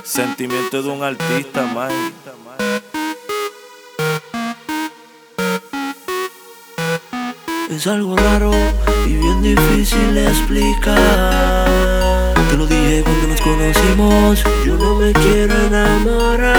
Sentimiento de un artista, man. Es algo raro y bien difícil de explicar. Te lo dije cuando nos conocimos, yo no me quiero enamorar.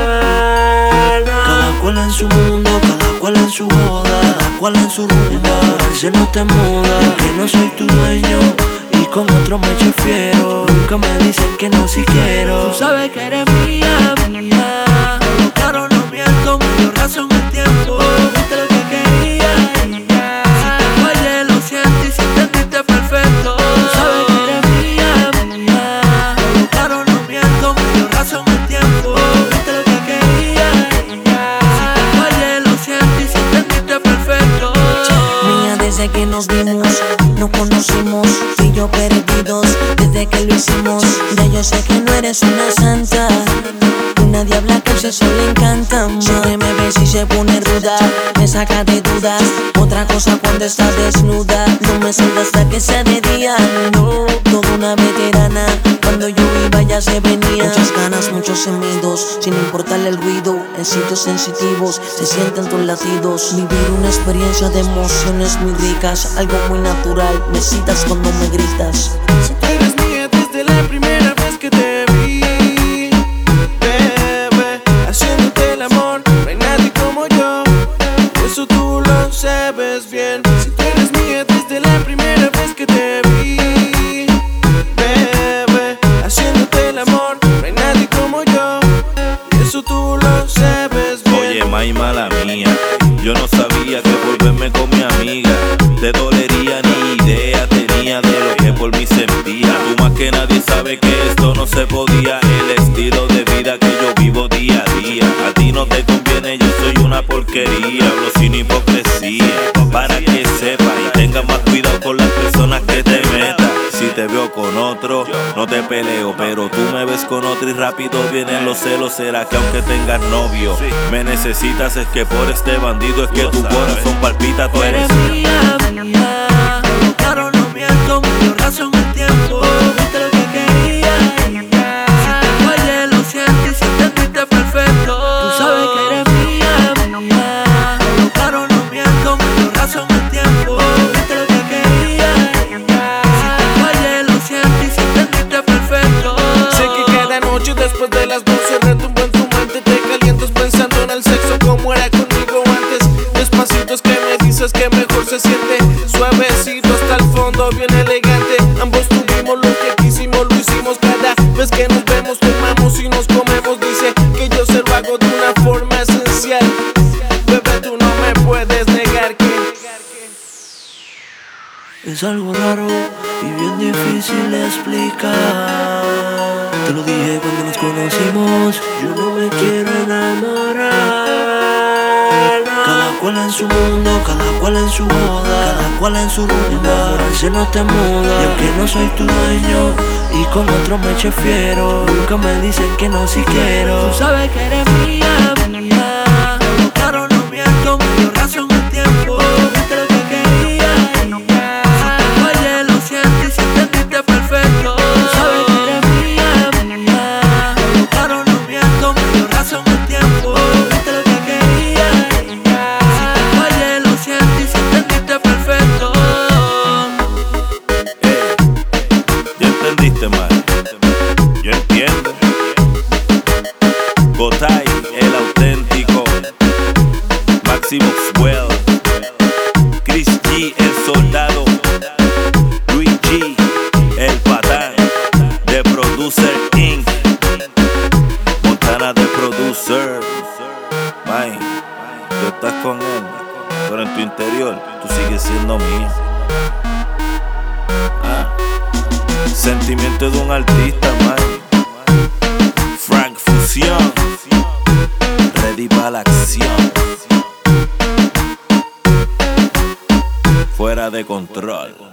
Cada cual en su mundo, cada cual en su boda, cada cual en su rumba. Se no te muda, que no soy tu dueño y con otro me prefiero. Nunca me dicen que no si quiero. Tú sabes que eres mía, mía. Claro, no miento, me dio razón el tiempo. Viste lo que quería y ya. Si te fallé, lo siento y si entendiste perfecto. Tú sabes que eres mía, mía. Claro, no miento, me dio razón el tiempo. Viste lo que quería y ya. Si te fallé, lo siento y si entendiste perfecto. Mía, desde que nos vimos, nos conocimos, tú y yo perdidos, desde que lo hicimos. Ya yo sé que no eres una santa, una diabla que eso le encanta. Madre me ves y se pone ruda, me saca de dudas. Otra cosa cuando estás desnuda, no me siento hasta que sea de día. No, toda una veterana, cuando yo iba ya se venía. Muchas ganas, muchos gemidos, sin importarle el ruido. En sitios sensitivos se sienten tus latidos. Vivir una experiencia de emociones muy ricas, algo muy natural, me citas cuando me gritas. Si tú eres mía desde la primera vez que te vi, bebé, haciéndote el amor, no hay nadie como yo, eso tú lo sabes bien. Si tú eres mía desde la primera vez que te vi, bebé, haciéndote el amor, no hay nadie como yo, eso tú lo sabes bien. Oye, may mala mía, yo no sabía que volverme con mi amiga te dolería, ni idea tenía de lo que por mí sentía. Tú más que nadie sabe que esto no se podía. El estilo de vida que yo vivo día a día, a ti no te conviene, yo soy una porquería. Hablo sin hipocresía, para que sepas y tengas más cuidado con las personas que te metas. Si te veo con otro, no te peleo, pero tú me ves con otro y rápido vienen los celos. ¿Será que aunque tengas novio, me necesitas? Es que por este bandido es que tu corazón palpita. Tú eres mía, mía. Claro, no miento, me dio razón el tiempo. Viste lo que quería y ya. Si te fallé, lo siento y si entendiste perfecto. Tú sabes que eres mía, mía. Claro, no miento, me dio razón el tiempo. Viste lo que quería y ya. Si te fallé, lo siento y si entendiste perfecto. Sé que cada noche después de las 12 retumbo en tu mente, te calientas pensando en el sexo como era conmigo antes. Despacito es que me dices que mejor se siente, suavecito hasta el fondo, bien elegante. Ambos tuvimos lo que quisimos, lo hicimos cada vez que nos vemos, tomamos y nos comemos. Dice que yo se lo hago de una forma esencial. Bebé, tú no me puedes negar que es algo raro y bien difícil de explicar. Te lo dije cuando nos conocimos, yo no me quiero enamorar. Cada cual en su mundo, cada cual en su boda, cada cual en su rumba. Enamorarse no te muda, y aunque no soy tu dueño y con otro me prefiero, nunca me dicen que no si quiero. Tú sabes que eres mía, mía. Claro, no miento, me dio razón el tiempo. Viste lo que quería y ya. Si te fallé, lo siento y si entendiste perfecto. Tú sabes que eres mía, mía. Claro, no miento, me dio razón el tiempo. Viste lo que quería y ya. Si te fallé, lo siento y si entendiste perfecto. ¿Ya entendiste, man? Yo entiendo. Gotay, el auténtico. Máximo Swell, Chris G, el soldado, Luis G, el patán, de Producer Inc, Montana de Producer. Man, tú estás con él, pero en tu interior tú sigues siendo mía. Sentimiento de un artista, man. Frank Fusión, ready para la acción. Fuera de control.